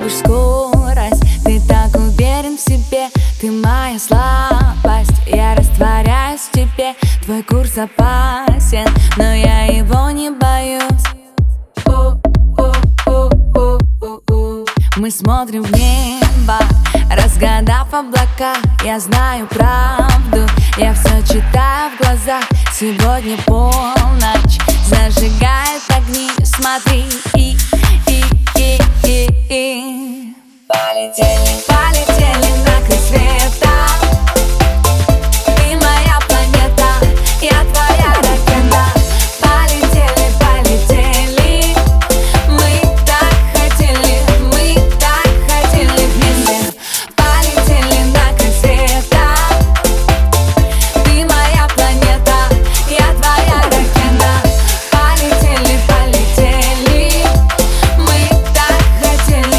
любишь скорость, ты так уверен в себе, ты моя слабость. Я растворяюсь в тебе, твой курс опасен, но я его не боюсь. Мы смотрим в небо, разгадав облака. Я знаю правду, я все читаю в глазах. Сегодня полночь зажигает огни. Смотри, полетели, полетели на край света. Ты моя планета, я твоя ракета. Полетели, полетели, мы так хотели вместе. Полетели на край света. Ты моя планета, я твоя ракета. Полетели, полетели, мы так хотели,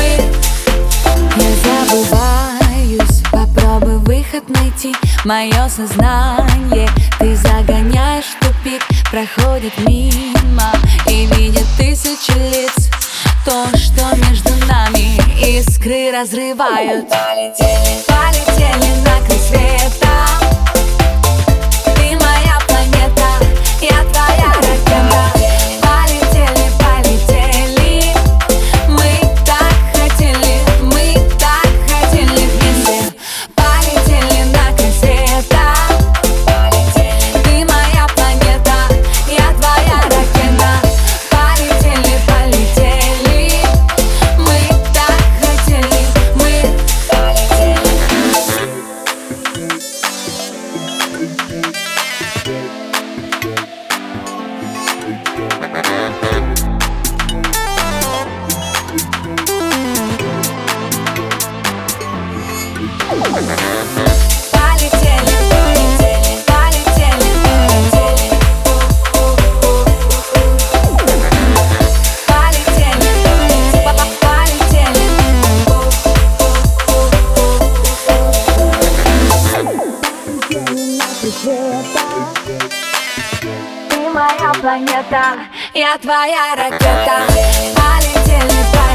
Я забываюсь, попробуй выход найти. Мое сознание ты загоняешь в тупик. Проходит мимо и видит тысячи лиц. То, что между нами искры разрывают. Полетели, полетели на край света. Ты моя планета, я твоя ракета. Полетели, полетели, мы так хотели вместе. Полетели на край света. Ты моя планета, я твоя ракета. Полетели, полетели, мы так хотели, Полетели, полетели, полетели, Ты моя планета, я твоя ракета. Полетели,